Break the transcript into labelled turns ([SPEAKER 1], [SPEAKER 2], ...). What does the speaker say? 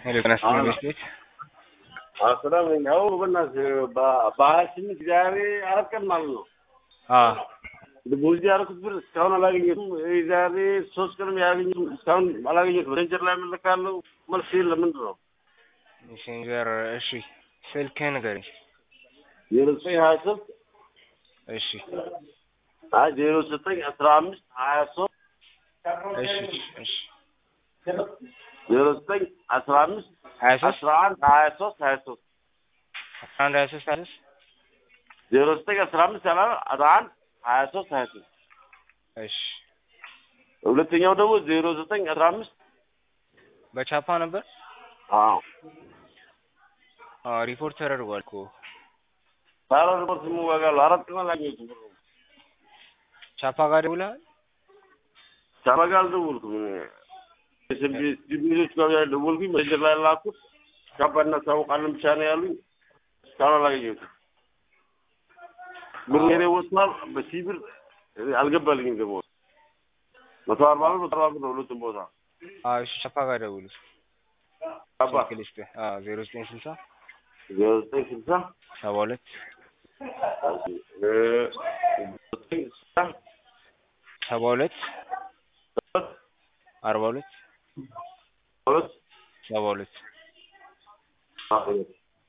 [SPEAKER 1] ሄሎ ተነስተን መስጠት
[SPEAKER 2] አሰላም ነው በእናትህ በሀያስምንት ዛሬ አራት ቀን ማለት ነው። ያደረኩት ብር እስካሁን አላገኘሁትም። ዛሬ 3 ቀንም ያገኘሁት እስካሁን አላገኘሁትም። ሬንጀር ላይ እመለካለሁ መልስ የለም። ምንድን ነው
[SPEAKER 1] ሜሴንጀር? እሺ ስልክህን ንገረኝ።
[SPEAKER 2] 0923
[SPEAKER 1] እሺ
[SPEAKER 2] 0915 23
[SPEAKER 1] እሺ እሺ
[SPEAKER 2] 0915 11 23 23
[SPEAKER 1] 11 23
[SPEAKER 2] 0915 11 23 23
[SPEAKER 1] እሺ
[SPEAKER 2] ሁለተኛው ደግሞ 0915
[SPEAKER 1] በቻፓ ነበር። ሪፖርት ተደርጓል እኮ
[SPEAKER 2] ታራ ሪፖርት ሙዋጋሉ አራት ቀን አላገኘሁትም።
[SPEAKER 1] ቻፓ ጋር ደውለሃል?
[SPEAKER 2] ቻፓ ጋር አልደወልኩም። ዲቢሎች ጋር ደወልኩኝ። መጀመሪያ ላይ ላኩት ቻፓና ታውቃለን ብቻ ነው ያሉኝ። እስካሁን አላገኘሁትም። ብሬ ወጥቷል። በሲብር አልገባልኝም። ደግሞ 140 ነው ሁለቱም ቦታ።
[SPEAKER 1] እሺ ቻፓ ጋር ደውል።
[SPEAKER 2] ቻፓ
[SPEAKER 1] 0960
[SPEAKER 2] 0960
[SPEAKER 1] 72 72 42 72